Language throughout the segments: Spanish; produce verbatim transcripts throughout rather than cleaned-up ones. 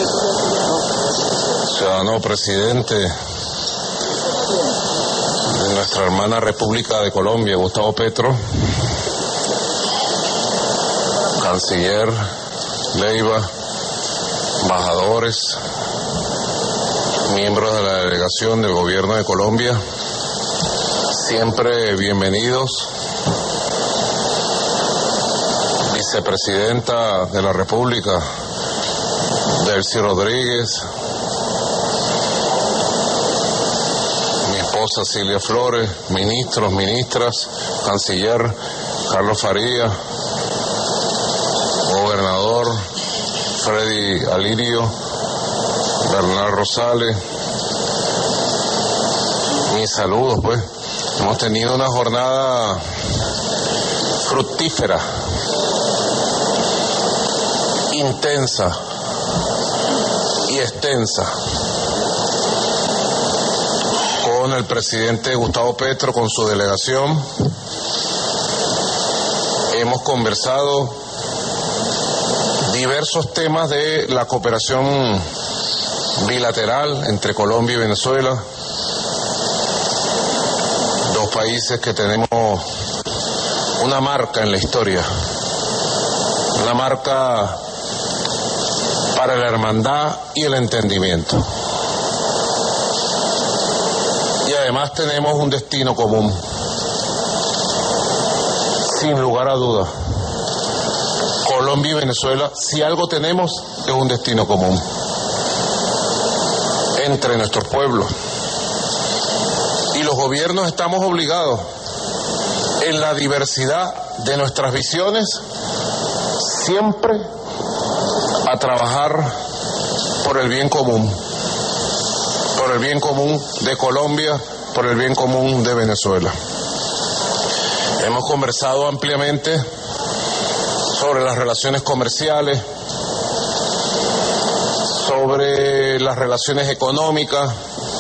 Ciudadano presidente de nuestra hermana República de Colombia, Gustavo Petro, canciller Leiva, embajadores, miembros de la delegación del gobierno de Colombia, siempre bienvenidos. Vicepresidenta de la República, Delcy Rodríguez, mi esposa Silvia Flores, ministros, ministras, canciller Carlos Faría, gobernador Freddy Alirio, Bernal Rosales, mis saludos, pues. Hemos tenido una jornada fructífera, intensa y extensa, con el presidente Gustavo Petro, con su delegación. Hemos conversado diversos temas de la cooperación bilateral entre Colombia y Venezuela, dos países que tenemos una marca en la historia, una marca para la hermandad y el entendimiento. Y además tenemos un destino común, sin lugar a dudas. Colombia y Venezuela, si algo tenemos, es un destino común entre nuestros pueblos. Y los gobiernos estamos obligados, en la diversidad de nuestras visiones, siempre a trabajar por el bien común, por el bien común de Colombia, por el bien común de Venezuela. Hemos conversado ampliamente sobre las relaciones comerciales, sobre las relaciones económicas,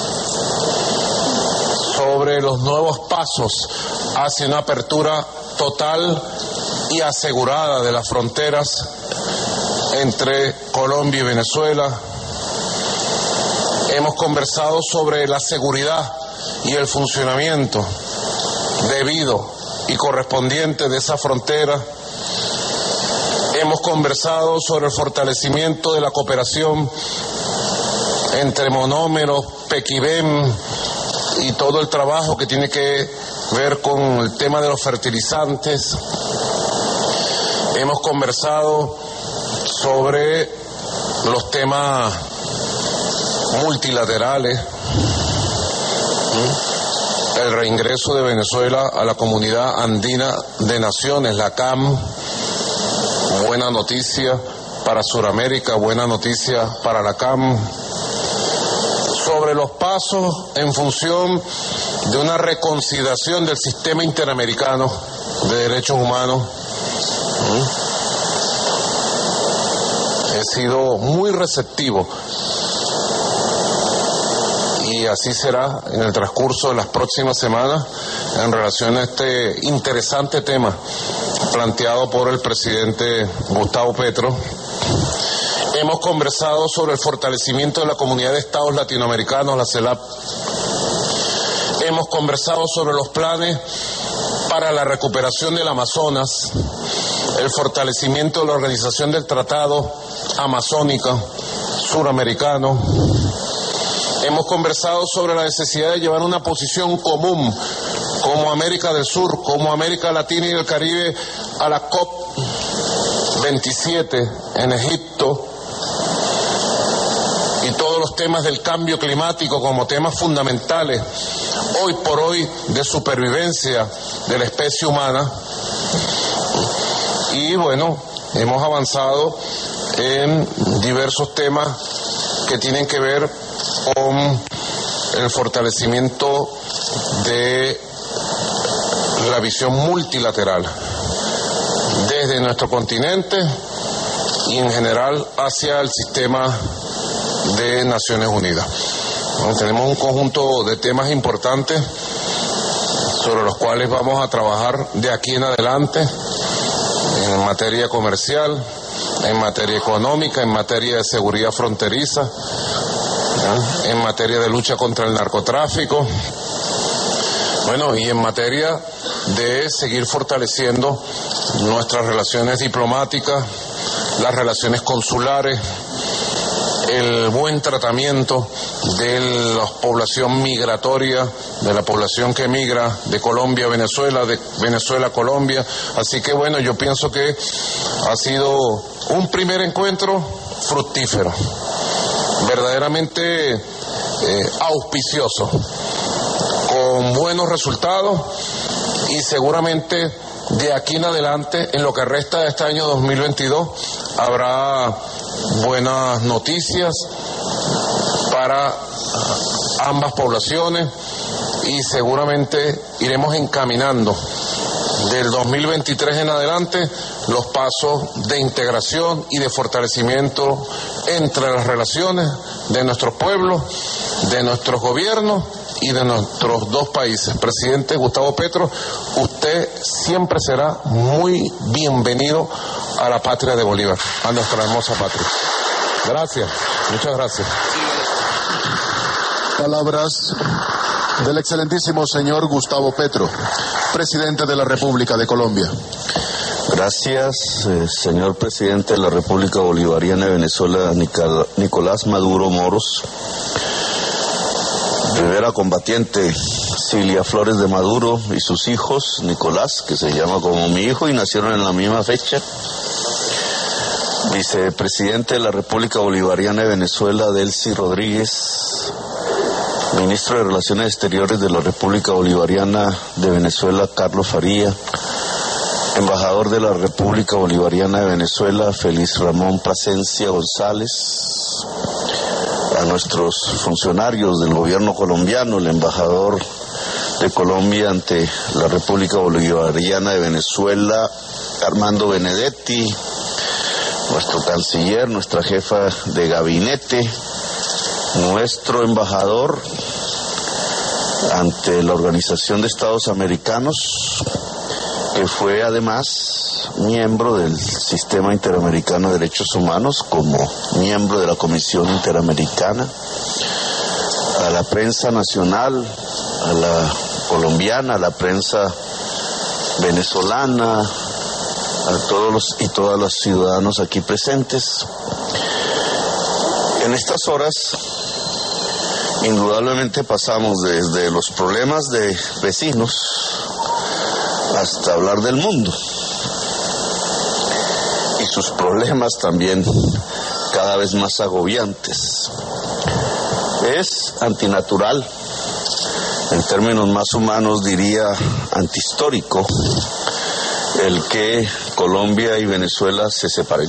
sobre los nuevos pasos hacia una apertura total y asegurada de las fronteras entre Colombia y Venezuela. Hemos conversado sobre la seguridad y el funcionamiento debido y correspondiente de esa frontera. Hemos conversado sobre el fortalecimiento de la cooperación entre monómeros, Pequibem y todo el trabajo que tiene que ver con el tema de los fertilizantes. Hemos conversado sobre los temas multilaterales, el reingreso de Venezuela a la Comunidad Andina de Naciones, la C A M, buena noticia para Sudamérica, buena noticia para la C A M, sobre los pasos en función de una reconsideración del sistema interamericano de derechos humanos. He sido muy receptivo y así será en el transcurso de las próximas semanas en relación a este interesante tema planteado por el presidente Gustavo Petro. Hemos conversado sobre el fortalecimiento de la Comunidad de Estados Latinoamericanos, la CELAC. Hemos conversado sobre los planes para la recuperación del Amazonas, el fortalecimiento de la Organización del Tratado Amazónica Suramericano. Hemos conversado sobre la necesidad de llevar una posición común como América del Sur, como América Latina y el Caribe a la COP veintisiete en Egipto, y todos los temas del cambio climático como temas fundamentales hoy por hoy de supervivencia de la especie humana. Y bueno, hemos avanzado en diversos temas que tienen que ver con el fortalecimiento de la visión multilateral desde nuestro continente y en general hacia el sistema de Naciones Unidas. Bueno, tenemos un conjunto de temas importantes sobre los cuales vamos a trabajar de aquí en adelante en materia comercial, en materia económica, en materia de seguridad fronteriza, ¿eh? en materia de lucha contra el narcotráfico, bueno, y en materia de seguir fortaleciendo nuestras relaciones diplomáticas, las relaciones consulares, el buen tratamiento de la población migratoria, de la población que migra de Colombia a Venezuela, de Venezuela a Colombia. Así que bueno, yo pienso que ha sido un primer encuentro fructífero, verdaderamente eh, auspicioso, con buenos resultados, y seguramente de aquí en adelante, en lo que resta de este año dos mil veintidós, habrá buenas noticias para ambas poblaciones, y seguramente iremos encaminando del dos mil veintitrés en adelante los pasos de integración y de fortalecimiento entre las relaciones de nuestros pueblos, de nuestros gobiernos y de nuestros dos países. Presidente Gustavo Petro, usted siempre será muy bienvenido a la patria de Bolívar, a nuestra hermosa patria. Gracias, muchas gracias. Palabras del excelentísimo señor Gustavo Petro, presidente de la República de Colombia. Gracias, eh, señor presidente de la República Bolivariana de Venezuela, Nicolás Maduro Moros. Primera combatiente Cilia Flores de Maduro y sus hijos, Nicolás, que se llama como mi hijo y nacieron en la misma fecha. Vicepresidente de la República Bolivariana de Venezuela, Delcy Rodríguez. Ministro de Relaciones Exteriores de la República Bolivariana de Venezuela, Carlos Faría. Embajador de la República Bolivariana de Venezuela, Félix Ramón Plasencia González. A nuestros funcionarios del gobierno colombiano, el embajador de Colombia ante la República Bolivariana de Venezuela, Armando Benedetti, nuestro canciller, nuestra jefa de gabinete, nuestro embajador ante la Organización de Estados Americanos, que fue además miembro del Sistema Interamericano de Derechos Humanos, como miembro de la Comisión Interamericana, a la prensa nacional, a la colombiana, a la prensa venezolana, a todos los y todas los ciudadanos aquí presentes. En estas horas, indudablemente pasamos desde los problemas de vecinos hasta hablar del mundo y sus problemas también cada vez más agobiantes. Es antinatural, en términos más humanos diría antihistórico, el que Colombia y Venezuela se separen.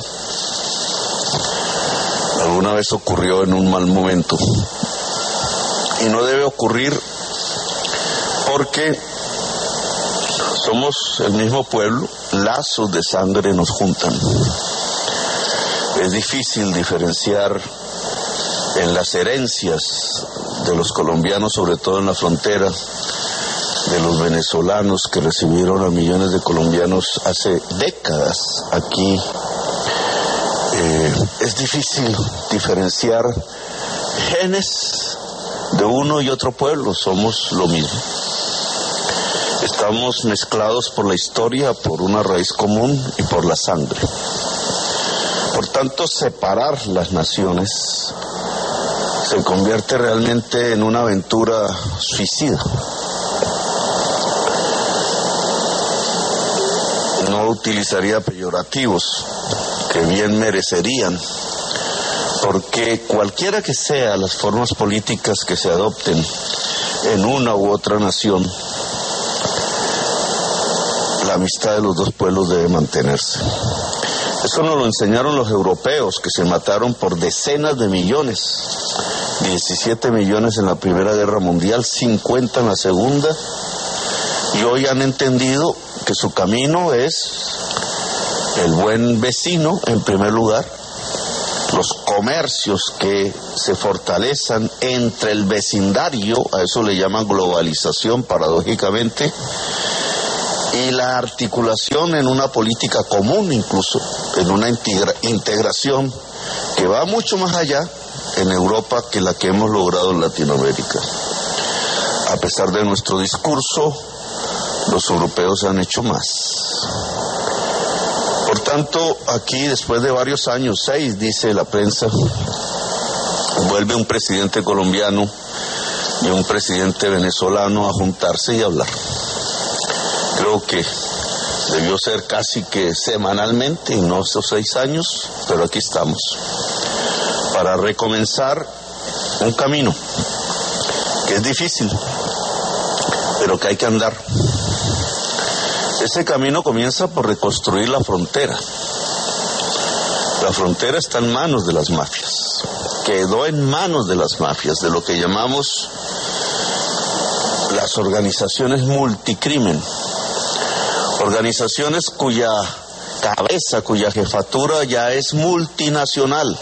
Alguna vez ocurrió en un mal momento y no debe ocurrir porque somos el mismo pueblo, lazos de sangre nos juntan. Es difícil diferenciar en las herencias de los colombianos, sobre todo en la frontera, de los venezolanos que recibieron a millones de colombianos hace décadas aquí. Eh, es difícil diferenciar genes de uno y otro pueblo, somos lo mismo. Estamos mezclados por la historia, por una raíz común y por la sangre. Por tanto, separar las naciones se convierte realmente en una aventura suicida. No utilizaría peyorativos que bien merecerían, porque cualquiera que sean las formas políticas que se adopten en una u otra nación, la amistad de los dos pueblos debe mantenerse. Eso nos lo enseñaron los europeos, que se mataron por decenas de millones, diecisiete millones en la Primera Guerra Mundial, cincuenta en la Segunda, y hoy han entendido que su camino es el buen vecino en primer lugar, los comercios que se fortalezan entre el vecindario, a eso le llaman globalización paradójicamente, y la articulación en una política común, incluso en una integra- integración que va mucho más allá en Europa que la que hemos logrado en Latinoamérica. A pesar de nuestro discurso, los europeos han hecho más. Por tanto, aquí después de varios años, seis dice la prensa, vuelve un presidente colombiano y un presidente venezolano a juntarse y hablar. Creo que debió ser casi que semanalmente, y no esos seis años, pero aquí estamos, para recomenzar un camino que es difícil, pero que hay que andar. Ese camino comienza por reconstruir la frontera. La frontera está en manos de las mafias, quedó en manos de las mafias, de lo que llamamos las organizaciones multicrimen, organizaciones cuya cabeza, cuya jefatura ya es multinacional.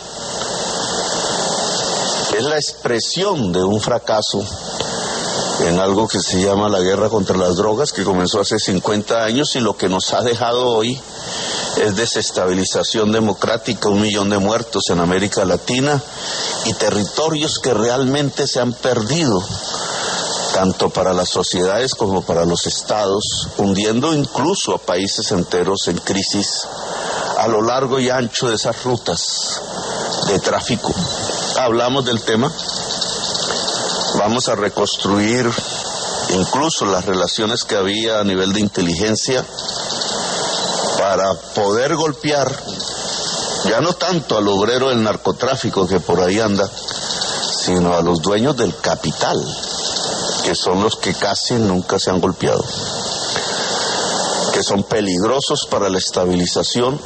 Es la expresión de un fracaso en algo que se llama la guerra contra las drogas, que comenzó hace cincuenta años, y lo que nos ha dejado hoy es desestabilización democrática, un millón de muertos en América Latina y territorios que realmente se han perdido, tanto para las sociedades como para los estados, hundiendo incluso a países enteros en crisis a lo largo y ancho de esas rutas de tráfico. Hablamos del tema, vamos a reconstruir incluso las relaciones que había a nivel de inteligencia para poder golpear ya no tanto al obrero del narcotráfico que por ahí anda, sino a los dueños del capital, que son los que casi nunca se han golpeado, que son peligrosos para la estabilización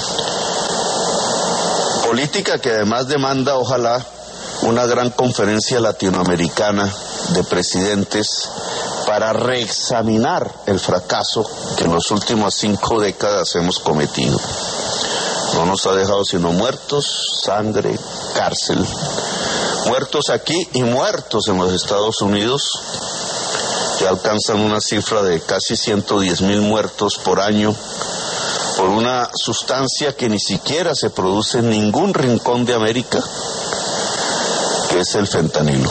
política, que además demanda, ojalá, una gran conferencia latinoamericana de presidentes para reexaminar el fracaso que en las últimas cinco décadas hemos cometido. No nos ha dejado sino muertos, sangre, cárcel. Muertos aquí y muertos en los Estados Unidos, que alcanzan una cifra de casi ciento diez mil muertos por año por una sustancia que ni siquiera se produce en ningún rincón de América, que es el fentanilo.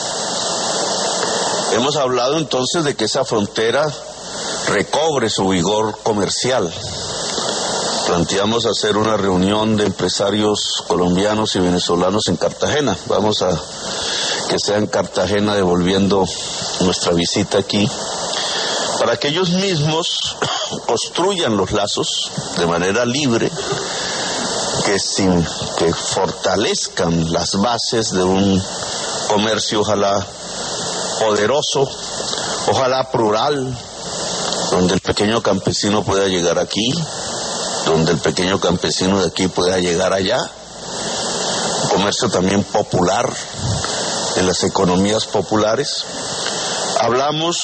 Hemos hablado entonces de que esa frontera recobre su vigor comercial. Planteamos hacer una reunión de empresarios colombianos y venezolanos en Cartagena. Vamos a que sea en Cartagena, devolviendo nuestra visita aquí, para que ellos mismos construyan los lazos de manera libre, que, sin, que fortalezcan las bases de un comercio ojalá poderoso, ojalá plural, donde el pequeño campesino pueda llegar aquí, donde el pequeño campesino de aquí pueda llegar allá. Un comercio también popular, en las economías populares. Hablamos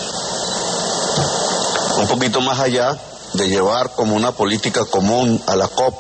un poquito más allá de llevar como una política común a la COP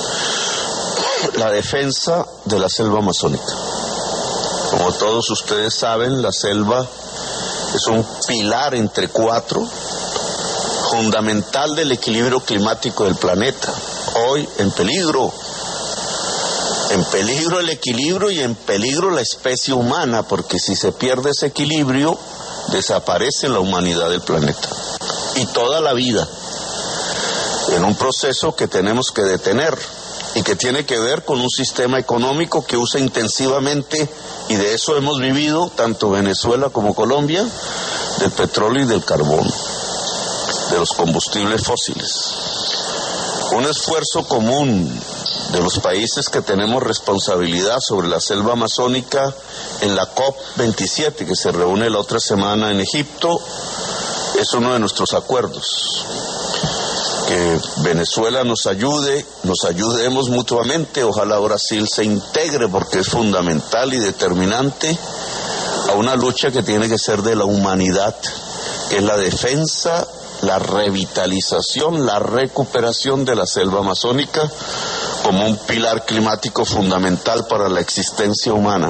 la defensa de la selva amazónica. Como todos ustedes saben, la selva es un pilar entre cuatro, fundamental del equilibrio climático del planeta. Hoy en peligro, en peligro el equilibrio y en peligro la especie humana, porque si se pierde ese equilibrio, desaparece la humanidad del planeta y toda la vida, en un proceso que tenemos que detener y que tiene que ver con un sistema económico que usa intensivamente, y de eso hemos vivido tanto Venezuela como Colombia, del petróleo y del carbón, de los combustibles fósiles. Un esfuerzo común de los países que tenemos responsabilidad sobre la selva amazónica en la COP veintisiete, que se reúne la otra semana en Egipto, es uno de nuestros acuerdos. Que Venezuela nos ayude, nos ayudemos mutuamente, ojalá Brasil se integre porque es fundamental y determinante a una lucha que tiene que ser de la humanidad, que es la defensa, la revitalización, la recuperación de la selva amazónica como un pilar climático fundamental para la existencia humana.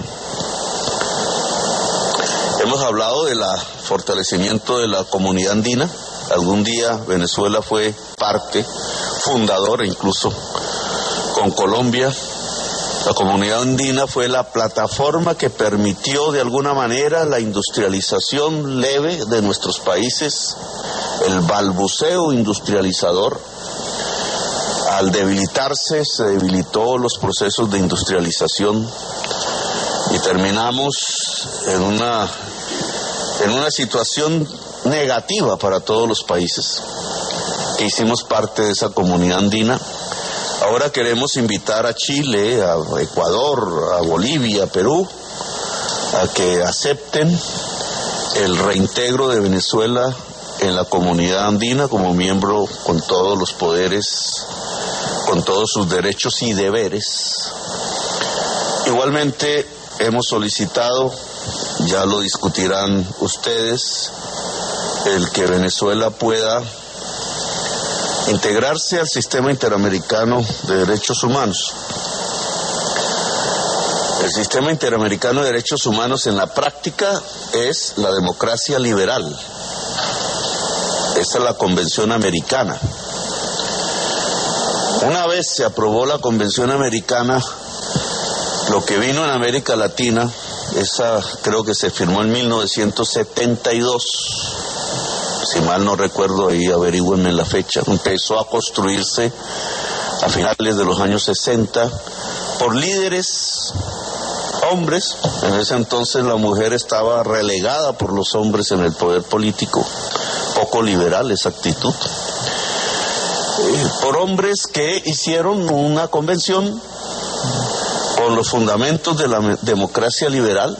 Hemos hablado del fortalecimiento de la comunidad andina, Algún día Venezuela fue parte fundadora, incluso con Colombia. La comunidad andina fue la plataforma que permitió de alguna manera la industrialización leve de nuestros países, el balbuceo industrializador. Al debilitarse, se debilitó los procesos de industrialización y terminamos en una, en una situación negativa para todos los países que hicimos parte de esa comunidad andina. Ahora queremos invitar a Chile, a Ecuador, a Bolivia, a Perú, a que acepten el reintegro de Venezuela en la comunidad andina como miembro con todos los poderes, con todos sus derechos y deberes. Igualmente hemos solicitado, ya lo discutirán ustedes, el que Venezuela pueda integrarse al sistema interamericano de derechos humanos. El sistema interamericano de derechos humanos en la práctica es la democracia liberal. Esa es la Convención Americana. Una vez se aprobó la Convención Americana, lo que vino en América Latina, esa creo que se firmó en mil novecientos setenta y dos, si mal no recuerdo, ahí averígüenme la fecha, empezó a construirse a finales de los años sesenta por líderes hombres. En ese entonces la mujer estaba relegada por los hombres en el poder político, poco liberal esa actitud, eh, por hombres que hicieron una convención con los fundamentos de la democracia liberal,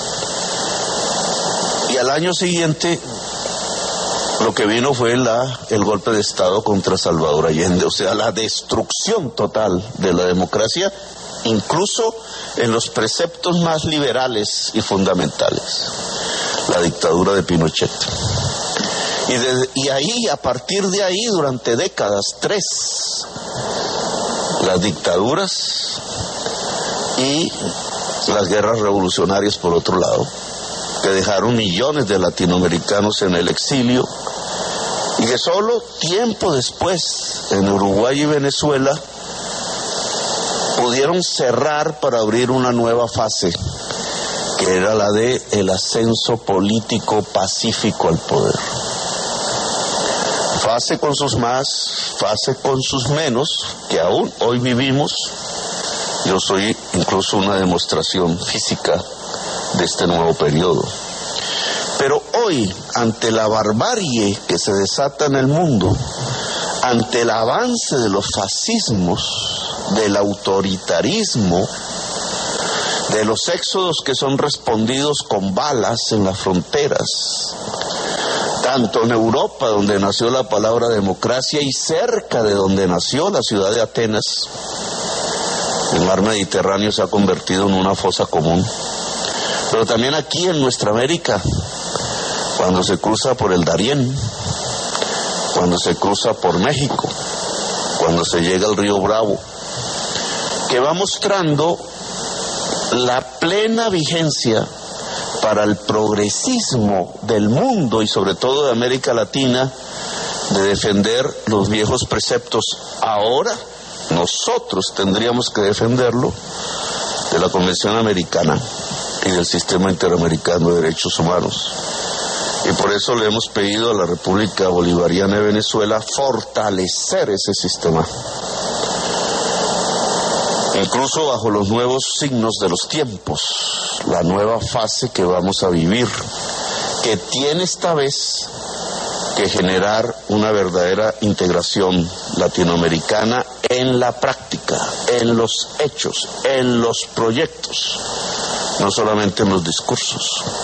y al año siguiente lo que vino fue la, el golpe de Estado contra Salvador Allende, o sea, la destrucción total de la democracia, incluso en los preceptos más liberales y fundamentales, la dictadura de Pinochet. Y, de, y ahí, a partir de ahí, durante décadas, tres, las dictaduras y las guerras revolucionarias por otro lado, que dejaron millones de latinoamericanos en el exilio, y que solo tiempo después, en Uruguay y Venezuela, pudieron cerrar para abrir una nueva fase, que era la de el ascenso político pacífico al poder. Fase con sus más, fase con sus menos, que aún hoy vivimos. Yo soy incluso una demostración física de este nuevo periodo. Pero hoy, ante la barbarie que se desata en el mundo, ante el avance de los fascismos, del autoritarismo, de los éxodos que son respondidos con balas en las fronteras, tanto en Europa, donde nació la palabra democracia, y cerca de donde nació la ciudad de Atenas, el mar Mediterráneo se ha convertido en una fosa común. Pero también aquí en nuestra América, cuando se cruza por el Darién, cuando se cruza por México, cuando se llega al río Bravo, que va mostrando la plena vigencia para el progresismo del mundo y sobre todo de América Latina de defender los viejos preceptos. Ahora nosotros tendríamos que defenderlo de la Convención Americana y del Sistema Interamericano de Derechos Humanos. Y por eso le hemos pedido a la República Bolivariana de Venezuela fortalecer ese sistema, incluso bajo los nuevos signos de los tiempos, la nueva fase que vamos a vivir, que tiene esta vez que generar una verdadera integración latinoamericana en la práctica, en los hechos, en los proyectos, no solamente en los discursos.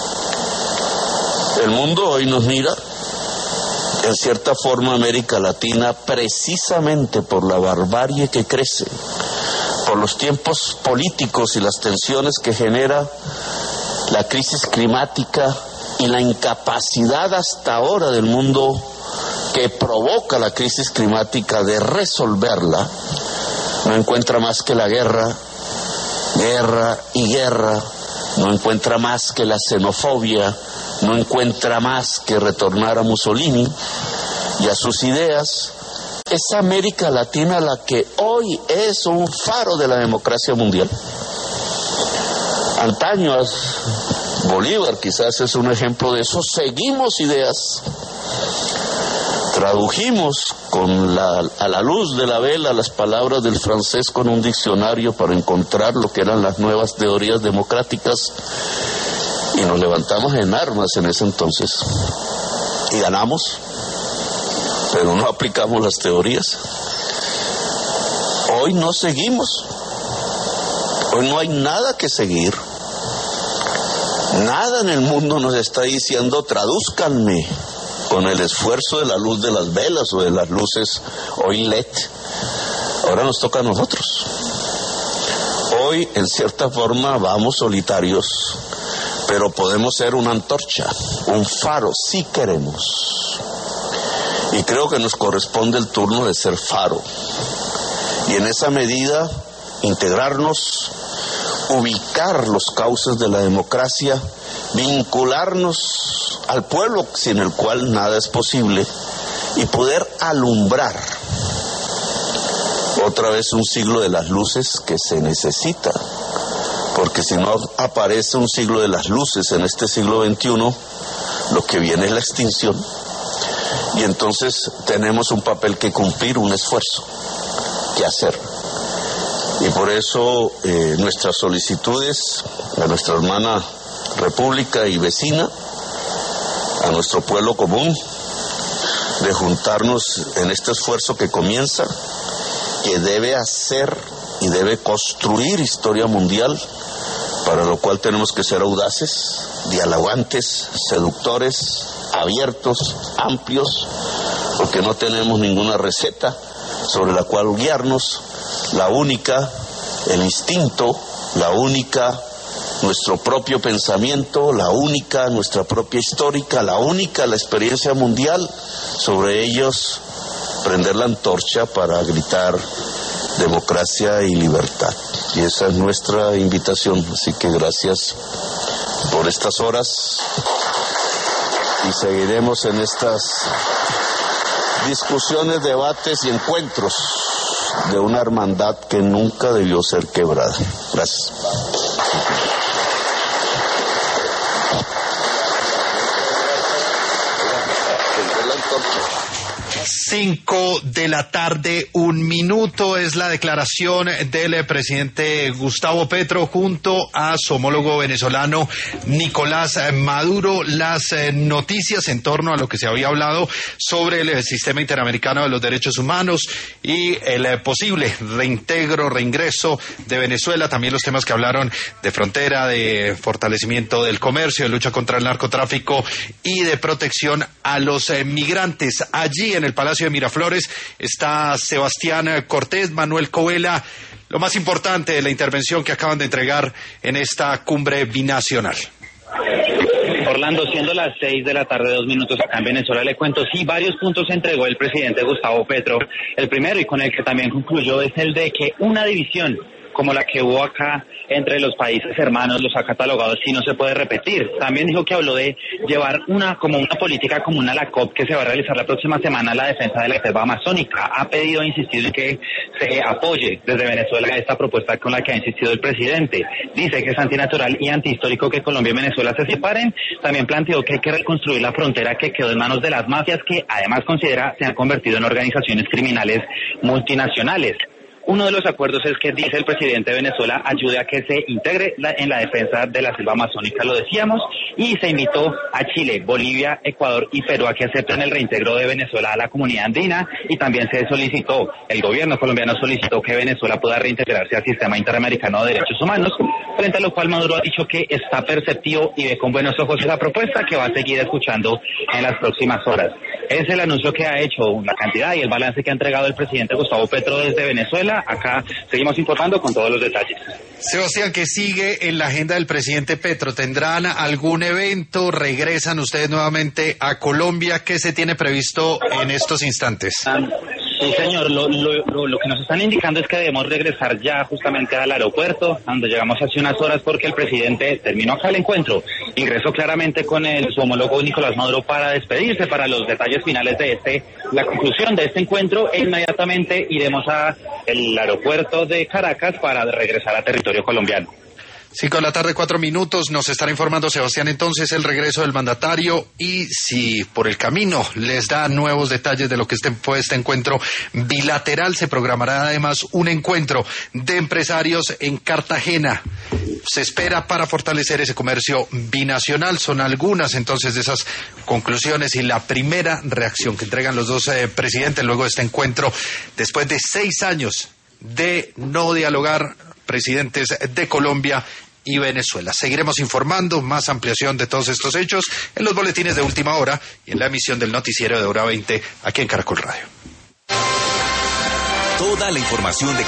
El mundo hoy nos mira, en cierta forma América Latina, precisamente por la barbarie que crece, por los tiempos políticos y las tensiones que genera la crisis climática y la incapacidad hasta ahora del mundo que provoca la crisis climática de resolverla, no encuentra más que la guerra, guerra y guerra, no encuentra más que la xenofobia, no encuentra más que retornar a Mussolini, y a sus ideas, es América Latina la que hoy es un faro de la democracia mundial. Antaño, Bolívar quizás es un ejemplo de eso. Seguimos ideas, tradujimos con la, a la luz de la vela las palabras del francés con un diccionario para encontrar lo que eran las nuevas teorías democráticas y nos levantamos en armas en ese entonces y ganamos, pero no aplicamos las teorías. Hoy no seguimos, hoy no hay nada que seguir. Nada en el mundo nos está diciendo tradúzcanme con el esfuerzo de la luz de las velas o de las luces hoy L E D. Ahora nos toca a nosotros. Hoy, en cierta forma, vamos solitarios, pero podemos ser una antorcha, un faro, si queremos. Y creo que nos corresponde el turno de ser faro. Y en esa medida, integrarnos, ubicar los cauces de la democracia, vincularnos al pueblo sin el cual nada es posible y poder alumbrar otra vez un siglo de las luces que se necesita, porque si no aparece un siglo de las luces en este siglo veintiuno, lo que viene es la extinción y entonces tenemos un papel que cumplir, un esfuerzo que hacer. Y por eso eh, nuestras solicitudes a nuestra hermana república y vecina, a nuestro pueblo común, de juntarnos en este esfuerzo que comienza, que debe hacer y debe construir historia mundial, para lo cual tenemos que ser audaces, dialogantes, seductores, abiertos, amplios, porque no tenemos ninguna receta sobre la cual guiarnos. La única, el instinto, la única, nuestro propio pensamiento, la única, nuestra propia histórica, la única, la experiencia mundial. Sobre ellos, prender la antorcha para gritar democracia y libertad. Y esa es nuestra invitación. Así que gracias por estas horas y seguiremos en estas discusiones, debates y encuentros de una hermandad que nunca debió ser quebrada. Gracias. Cinco de la tarde, un minuto, es la declaración del presidente Gustavo Petro junto a su homólogo venezolano Nicolás Maduro. Las noticias en torno a lo que se había hablado sobre el sistema interamericano de los derechos humanos y el posible reintegro, reingreso de Venezuela, también los temas que hablaron de frontera, de fortalecimiento del comercio, de lucha contra el narcotráfico y de protección a los migrantes. Allí en el Palacio de Miraflores está Sebastián Cortés, Manuel Covela. Lo más importante de la intervención que acaban de entregar en esta cumbre binacional. Orlando, siendo las seis de la tarde, dos minutos acá en Venezuela, le cuento, sí, varios puntos entregó el presidente Gustavo Petro. El primero, y con el que también concluyó, es el de que una división como la que hubo acá entre los países hermanos, los ha catalogado así, no se puede repetir. También dijo que habló de llevar una como una política común a la COP que se va a realizar la próxima semana a la defensa de la selva amazónica. Ha pedido e insistido en que se apoye desde Venezuela esta propuesta con la que ha insistido el presidente. Dice que es antinatural y antihistórico que Colombia y Venezuela se separen. También planteó que hay que reconstruir la frontera que quedó en manos de las mafias, que además considera se han convertido en organizaciones criminales multinacionales. Uno de los acuerdos es que, dice el presidente de Venezuela, ayude a que se integre la, en la defensa de la selva amazónica, lo decíamos, y se invitó a Chile, Bolivia, Ecuador y Perú a que acepten el reintegro de Venezuela a la comunidad andina, y también se solicitó, el gobierno colombiano solicitó que Venezuela pueda reintegrarse al sistema interamericano de derechos humanos, frente a lo cual Maduro ha dicho que está perceptivo y ve con buenos ojos esa propuesta, que va a seguir escuchando en las próximas horas. Es el anuncio que ha hecho, la cantidad y el balance que ha entregado el presidente Gustavo Petro desde Venezuela. Acá seguimos informando con todos los detalles. Sebastián, ¿qué sigue en la agenda del presidente Petro? ¿Tendrán algún evento? ¿Regresan ustedes nuevamente a Colombia? ¿Qué se tiene previsto en estos instantes? Um, Sí, señor, lo, lo, lo, lo que nos están indicando es que debemos regresar ya justamente al aeropuerto, donde llegamos hace unas horas porque el presidente terminó acá el encuentro, ingresó claramente con el, su homólogo Nicolás Maduro para despedirse, para los detalles finales de este, la conclusión de este encuentro, e inmediatamente iremos a el aeropuerto de Caracas para regresar a territorio colombiano. Cinco de la tarde, cuatro minutos, nos estará informando Sebastián entonces el regreso del mandatario y si por el camino les da nuevos detalles de lo que fue este encuentro bilateral, se programará además un encuentro de empresarios en Cartagena. Se espera para fortalecer ese comercio binacional, son algunas entonces de esas conclusiones y la primera reacción que entregan los dos eh, presidentes luego de este encuentro después de seis años de no dialogar, presidentes de Colombia y Venezuela. Seguiremos informando más ampliación de todos estos hechos en los boletines de última hora y en la emisión del noticiero de Hora veinte aquí en Caracol Radio. Toda la información de